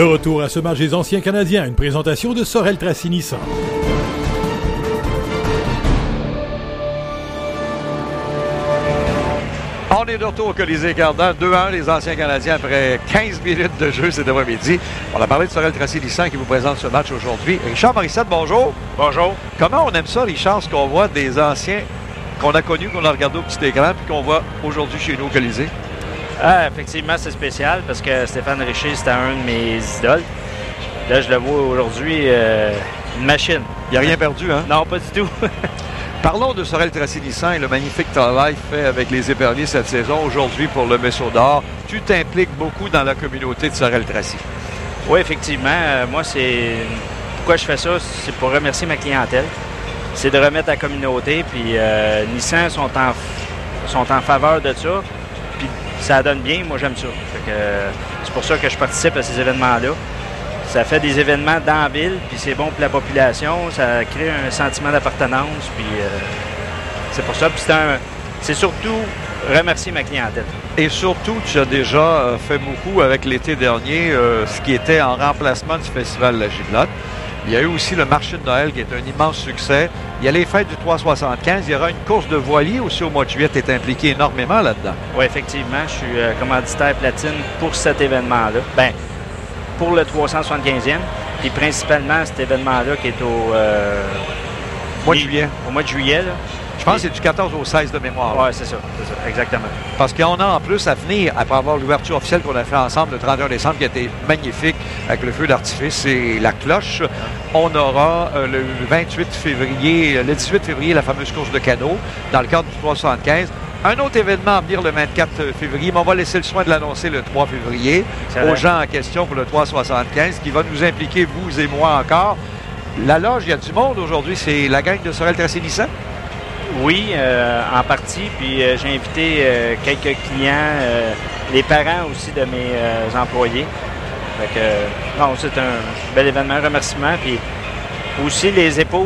De retour à ce match des anciens Canadiens, une présentation de Sorel Tracy Nissan. On est de retour au Colisée Cardan, 2-1 les anciens Canadiens après 15 minutes de jeu cet après-midi. On a parlé de Sorel Tracy Nissan qui vous présente ce match aujourd'hui. Richard Morissette, bonjour. Bonjour. Comment on aime ça, Richard, ce qu'on voit des anciens qu'on a connus, qu'on a regardé au petit écran, puis qu'on voit aujourd'hui chez nous au Colisée? Ah, effectivement, c'est spécial parce que Stéphane Richer, c'était un de mes idoles. Là, je le vois aujourd'hui, une machine. Il n'a rien perdu, hein? Non, pas du tout. Parlons de Sorel Tracy Nissan et le magnifique travail fait avec les éperviers cette saison aujourd'hui pour le Messeau d'Or. Tu t'impliques beaucoup dans la communauté de Sorel Tracy. Oui, effectivement. Moi, c'est... Pourquoi je fais ça? C'est pour remercier ma clientèle. C'est de remettre la communauté. Puis Nissan sont en faveur de ça. Puis ça donne bien. Moi, j'aime ça. Fait que, c'est pour ça que je participe à ces événements-là. Ça fait des événements dans la ville, puis c'est bon pour la population. Ça crée un sentiment d'appartenance, puis c'est pour ça. Puis c'est surtout remercier ma clientèle. Et surtout, tu as déjà fait beaucoup avec l'été dernier, ce qui était en remplacement du Festival de la Giblotte. Il y a eu aussi le marché de Noël qui est un immense succès. Il y a les fêtes du 375. Il y aura une course de voilier aussi au mois de juillet. Tu es impliqué énormément là-dedans. Oui, effectivement. Je suis commanditaire platine pour cet événement-là. Bien, pour le 375e, puis principalement cet événement-là qui est au mois de juillet. Au mois de juillet, là. Je pense que c'est du 14 au 16 de mémoire. Oui, c'est ça, exactement. Parce qu'on a en plus à venir, après avoir l'ouverture officielle qu'on a fait ensemble le 31 décembre, qui a été magnifique avec le feu d'artifice et la cloche. On aura le 28 février, le 18 février, la fameuse course de canot dans le cadre du 375. Un autre événement à venir le 24 février, mais on va laisser le soin de l'annoncer le 3 février aux gens en question pour le 375, qui va nous impliquer, vous et moi encore. La loge, il y a du monde aujourd'hui, c'est la gang de Sorel Tracy Nissan? Oui, en partie, puis j'ai invité quelques clients, les parents aussi de mes employés. Fait que, non, c'est un bel événement, un remerciement, puis aussi les épouses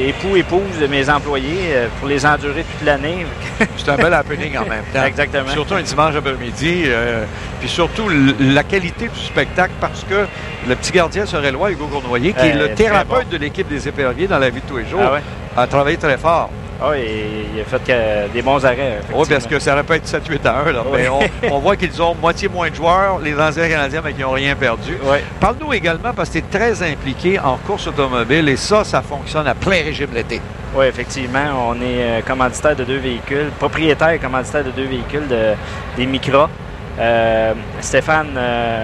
de mes employés pour les endurer toute l'année. C'est un bel happening en même temps. Exactement. Surtout un dimanche après-midi. Puis surtout la qualité du spectacle parce que le petit gardien sorelois, Hugo Cournoyer, qui est le thérapeute de l'équipe des éperviers dans la vie de tous les jours, a travaillé très fort. Ah oui, il a fait des bons arrêts. Oui, parce que ça aurait pu être 7-8 à 1. Là, oui. Mais on voit qu'ils ont moitié moins de joueurs, les anciens Canadiens, mais qui n'ont rien perdu. Oui. Parle-nous également, parce que tu es très impliqué en course automobile, et ça fonctionne à plein régime l'été. Oui, effectivement. On est commanditaire de 2 véhicules, propriétaire et commanditaire de 2 véhicules des Micra. Stéphane,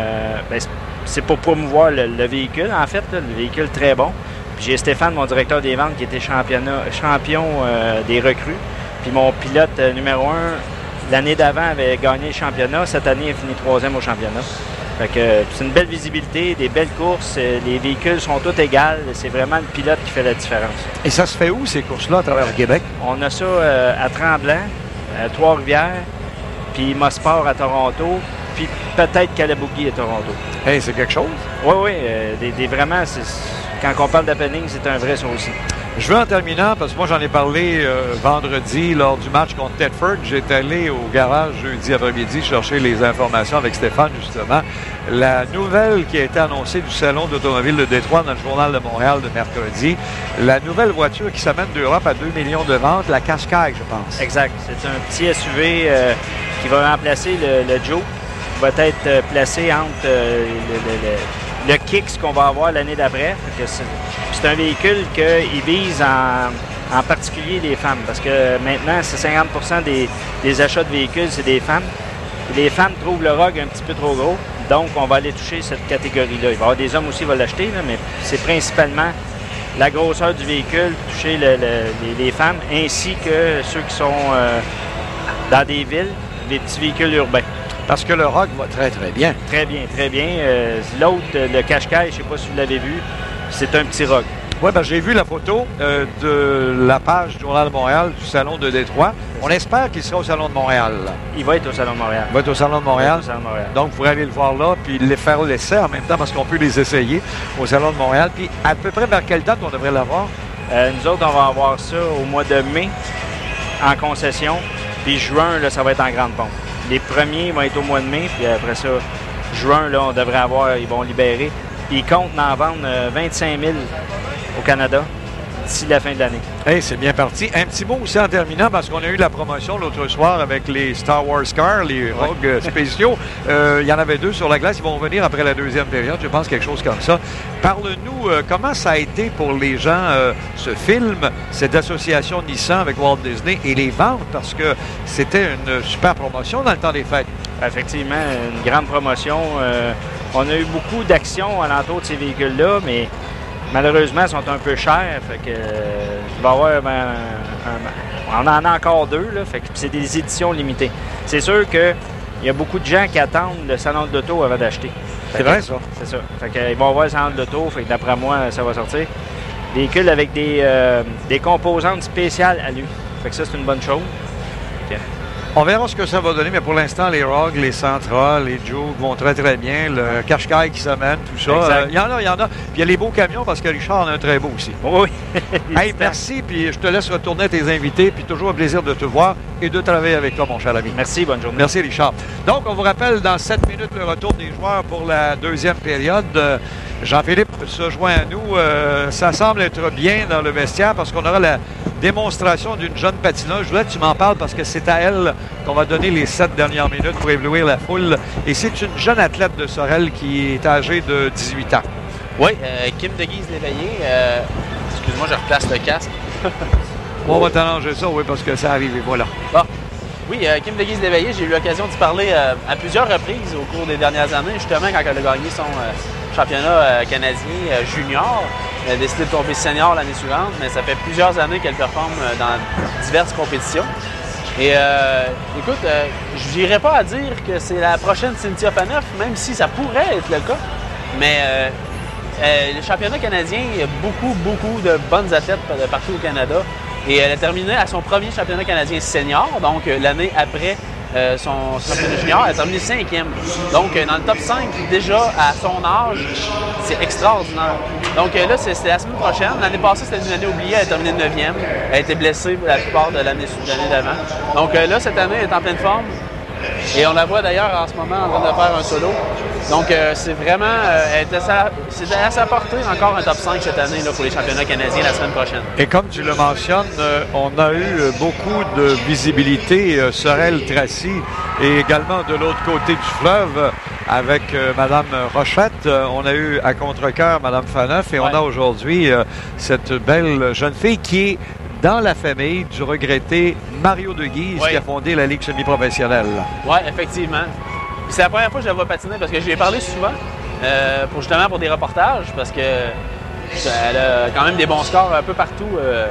c'est pour promouvoir le véhicule, en fait, là, le véhicule très bon. Puis j'ai Stéphane, mon directeur des ventes, qui était champion des recrues. Puis mon pilote numéro 1, l'année d'avant, avait gagné le championnat. Cette année, il a fini 3e au championnat. Fait que c'est une belle visibilité, des belles courses. Les véhicules sont tous égales. C'est vraiment le pilote qui fait la différence. Et ça se fait où, ces courses-là, à travers le Québec? On a ça à Tremblant, à Trois-Rivières, puis Mosport à Toronto, puis peut-être Calabougie à Toronto. Hey, c'est quelque chose? Oui, vraiment, quand on parle d'happening, c'est un vrai ça aussi. Je veux en terminant, parce que moi j'en ai parlé vendredi lors du match contre Thetford. J'étais allé au garage jeudi après-midi chercher les informations avec Stéphane, justement. La nouvelle qui a été annoncée du Salon d'automobile de Détroit dans le Journal de Montréal de mercredi, la nouvelle voiture qui s'amène d'Europe à 2 millions de ventes, la Qashqai, je pense. Exact. C'est un petit SUV qui va remplacer le Joe, qui va être placé entre le Kicks qu'on va avoir l'année d'après. C'est un véhicule qui vise en particulier les femmes, parce que maintenant, c'est 50% des achats de véhicules, c'est des femmes. Et les femmes trouvent le Rogue un petit peu trop gros, donc on va aller toucher cette catégorie-là. Il va y avoir des hommes aussi qui vont l'acheter, mais c'est principalement la grosseur du véhicule, toucher les femmes, ainsi que ceux qui sont dans des villes, des petits véhicules urbains. Parce que le Rogue va très, très bien. Très bien, très bien. L'autre, le Qashqai, je ne sais pas si vous l'avez vu, c'est un petit Rogue. Oui, ben, j'ai vu la photo de la page du Journal de Montréal du Salon de Détroit. On espère qu'il sera au Salon de Montréal. Là. Il va être au Salon de Montréal. Il va être au Salon de Montréal. Donc, vous pourrez aller le voir là, puis les faire l'essai en même temps, parce qu'on peut les essayer au Salon de Montréal. Puis, à peu près vers quelle date on devrait l'avoir? Nous autres, on va avoir ça au mois de mai, en concession. Puis juin, là, ça va être en grande pompe. Les premiers vont être au mois de mai, puis après ça, juin, là, ils vont libérer. Puis ils comptent en vendre 25 000 au Canada d'ici la fin de l'année. Hey, c'est bien parti. Un petit mot aussi en terminant, parce qu'on a eu la promotion l'autre soir avec les Star Wars Cars, les Rogues spéciaux. Il y en avait 2 sur la glace. Ils vont revenir après la deuxième période, je pense, quelque chose comme ça. Parle-nous, comment ça a été pour les gens, ce film, cette association Nissan avec Walt Disney et les ventes, parce que c'était une super promotion dans le temps des fêtes. Effectivement, une grande promotion. On a eu beaucoup d'actions alentour de ces véhicules-là, mais malheureusement, ils sont un peu chers. Fait que, il va y avoir on en a encore 2, là, fait que c'est des éditions limitées. C'est sûr qu'il y a beaucoup de gens qui attendent le salon de l'auto avant d'acheter. C'est vrai, ça? C'est ça. Fait que, ils vont avoir le salon de l'auto, fait que d'après moi, ça va sortir. Véhicule avec des composantes spéciales à lui. Fait que ça, c'est une bonne chose. On verra ce que ça va donner, mais pour l'instant, les Rogues, les Sentra, les Juke vont très, très bien. Le Qashqai qui s'amène, tout ça. Il y en a. Puis il y a les beaux camions, parce que Richard en a un très beau aussi. Oui. Hey, merci, puis je te laisse retourner à tes invités, puis toujours un plaisir de te voir et de travailler avec toi, mon cher ami. Merci, bonne journée. Merci, Richard. Donc, on vous rappelle, dans 7 minutes, le retour des joueurs pour la deuxième période. Jean-Philippe se joint à nous. Ça semble être bien dans le vestiaire, parce qu'on aura la démonstration d'une jeune patineuse. Je voulais que tu m'en parles, parce que c'est à elle qu'on va donner les 7 dernières minutes pour éblouir la foule. Et c'est une jeune athlète de Sorel qui est âgée de 18 ans. Oui, Kim Deguise-Léveillé. Excuse-moi, je replace le casque. On va t'arranger ça, oui, parce que ça arrive, et voilà. Bon. Oui, Kim Deguise-Léveillé, j'ai eu l'occasion d'y parler à plusieurs reprises au cours des dernières années, justement quand elle a gagné son championnat canadien junior. Elle a décidé de tomber senior l'année suivante, mais ça fait plusieurs années qu'elle performe dans diverses compétitions. Et écoute, je n'irais pas à dire que c'est la prochaine Cynthia Phaneuf, même si ça pourrait être le cas. Mais le championnat canadien, il y a beaucoup de bonnes athlètes partout au Canada. Et elle a terminé à son premier championnat canadien senior, donc l'année après son championnat junior, elle a terminé 5e. Donc dans le top 5, déjà à son âge, c'est extraordinaire. Donc là, c'est la semaine prochaine. L'année passée, c'était une année oubliée, elle a terminé 9e. Elle a été blessée la plupart de l'année d'avant. Donc là, cette année, elle est en pleine forme. Et on la voit d'ailleurs en ce moment en train de faire un solo. Donc c'est vraiment, c'est à sa portée encore un top 5 cette année là, pour les championnats canadiens la semaine prochaine. Et comme tu le mentionnes, on a eu beaucoup de visibilité, Sorel-Tracy, et également de l'autre côté du fleuve avec Mme Rochette. On a eu à Contrecœur Mme Phaneuf et on a aujourd'hui cette belle jeune fille qui est dans la famille du regretté Mario Deguise qui a fondé la Ligue semi-professionnelle. Oui, effectivement. C'est la première fois que je la vois patiner parce que je lui ai parlé souvent justement pour des reportages parce que elle a quand même des bons scores un peu partout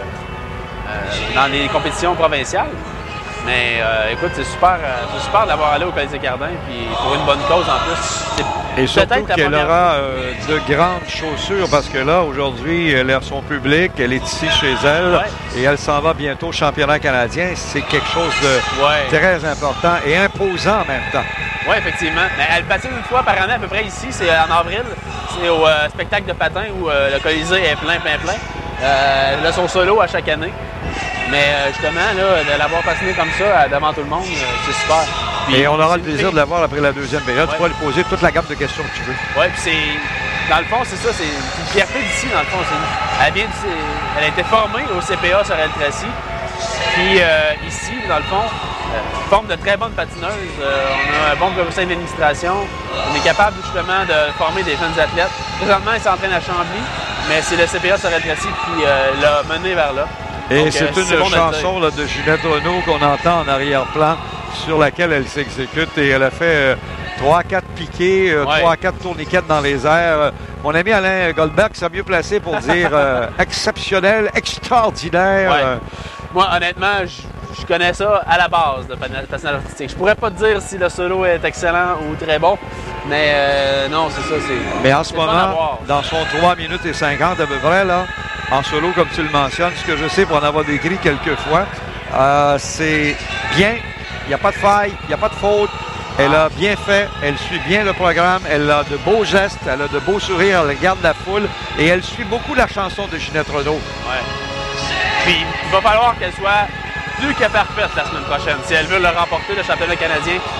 dans les compétitions provinciales. Mais écoute, c'est super de l'avoir allé au Palais des Cardins puis pour une bonne cause en plus. Et surtout qu'elle aura de grandes chaussures parce que là, aujourd'hui, elle a son public, elle est ici chez elle et elle s'en va bientôt au championnat canadien. C'est quelque chose de très important et imposant en même temps. Oui, effectivement. Mais elle patine une fois par année à peu près ici, c'est en avril. C'est au spectacle de patin où le Colisée est plein. Elle a son solo à chaque année. Mais justement, là, de l'avoir patiné comme ça devant tout le monde, c'est super. Puis, et on aura le plaisir de l'avoir après la deuxième période. Tu pourras lui poser toute la gamme de questions que tu veux. Oui, puis c'est... Dans le fond, c'est ça, c'est une fierté d'ici, dans le fond. Elle a été formée au CPA Sorel-Tracy. Puis ici, dans le fond, forme de très bonnes patineuses. On a un bon conseil d'administration. On est capable justement de former des jeunes athlètes. Présentement, ils s'entraînent à Chambly, mais c'est le CPA Sorel-Tracy qui l'a mené vers là. Et c'est une chanson là, de Ginette Renault qu'on entend en arrière-plan sur laquelle elle s'exécute et elle a fait 3-4 piquets, 3-4 tourniquettes dans les airs. Mon ami Alain Goldberg s'est mieux placé pour dire exceptionnel, extraordinaire. Moi, honnêtement, je connais ça à la base de patinage artistique. Je pourrais pas te dire si le solo est excellent ou très bon, mais non, c'est ça. Mais en ce moment, dans son 3 minutes et 50 à peu près, là, en solo, comme tu le mentionnes, ce que je sais pour en avoir décrit quelques fois, c'est bien, il n'y a pas de faille, il n'y a pas de faute. Elle a bien fait, elle suit bien le programme, elle a de beaux gestes, elle a de beaux sourires, elle regarde la foule et elle suit beaucoup la chanson de Ginette Renault. Puis il va falloir qu'elle soit plus que parfaite la semaine prochaine si elle veut le remporter, le championnat canadien.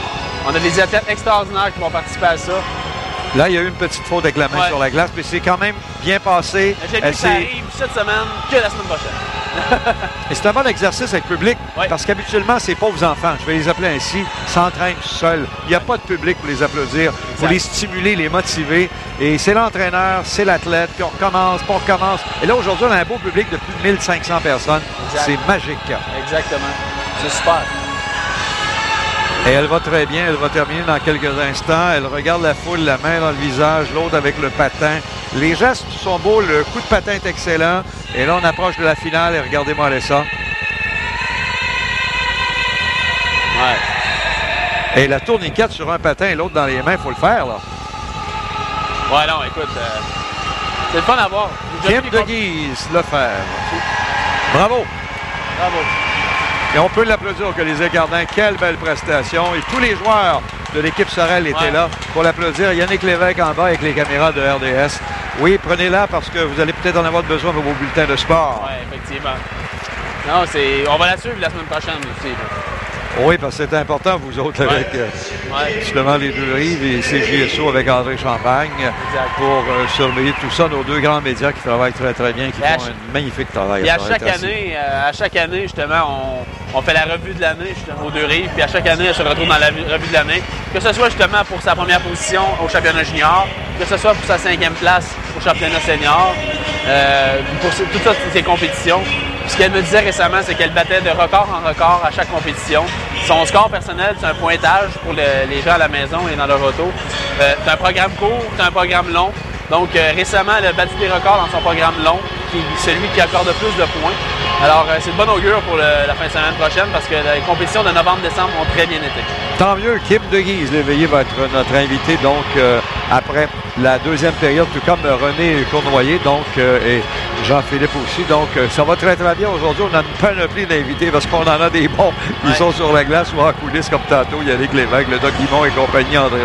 On a des athlètes extraordinaires qui vont participer à ça. Là, il y a eu une petite faute avec la main sur la glace, mais c'est quand même bien passé. J'ai vu que ça arrive cette semaine que la semaine prochaine. Et c'est un bon exercice avec le public, parce qu'habituellement, ces pauvres enfants, je vais les appeler ainsi, s'entraînent seuls. Il n'y a pas de public pour les applaudir, pour les stimuler, les motiver. Et c'est l'entraîneur, c'est l'athlète, puis on recommence, puis on recommence. Et là, aujourd'hui, on a un beau public de plus de 1500 personnes. C'est magique. Exactement. C'est super. Et elle va très bien, elle va terminer dans quelques instants. Elle regarde la foule, la main dans le visage, l'autre avec le patin. Les gestes sont beaux, le coup de patin est excellent. Et là, on approche de la finale et regardez-moi aller ça. Et la tourniquette sur un patin et l'autre dans les mains, il faut le faire, là. Ouais, non, écoute, c'est le fun à voir. Kim DeGuise, le faire. Bravo. Bravo. Et on peut l'applaudir au Colisée Gardin. Quelle belle prestation. Et tous les joueurs de l'équipe Sorel étaient là pour l'applaudir. Yannick Lévesque en bas avec les caméras de RDS. Oui, prenez-la parce que vous allez peut-être en avoir besoin pour vos bulletins de sport. Oui, effectivement. Non, on va la suivre la semaine prochaine aussi. Oui, parce que c'est important, vous autres, avec justement les deux rives et CJSO avec André Champagne pour surveiller tout ça. Nos deux grands médias qui travaillent très, très bien, qui font un magnifique travail. Et à chaque année, justement, on fait la revue de l'année aux deux rives. Puis à chaque année, elle se retrouve dans la revue de l'année. Que ce soit justement pour sa première position au championnat junior, que ce soit pour sa 5e place au championnat senior, pour toutes ces compétitions. Ce qu'elle me disait récemment, c'est qu'elle battait de record en record à chaque compétition. Son score personnel, c'est un pointage pour les gens à la maison et dans leur auto. C'est un programme court, c'est un programme long. Donc récemment, elle a battu des records dans son programme long, qui est celui qui accorde le plus de points. Alors c'est de bon augure pour la fin de semaine prochaine parce que les compétitions de novembre-décembre ont très bien été. Tant mieux, Kim DeGuise, l'éveillé, va être notre invité donc après la deuxième période, tout comme René Cournoyer donc, et Jean-Philippe aussi. Donc ça va très très bien aujourd'hui. On a une panoplie d'invités parce qu'on en a des bons qui sont sur la glace ou en coulisses comme tantôt. Yannick Lévesque, le Doc Guimond et compagnie, André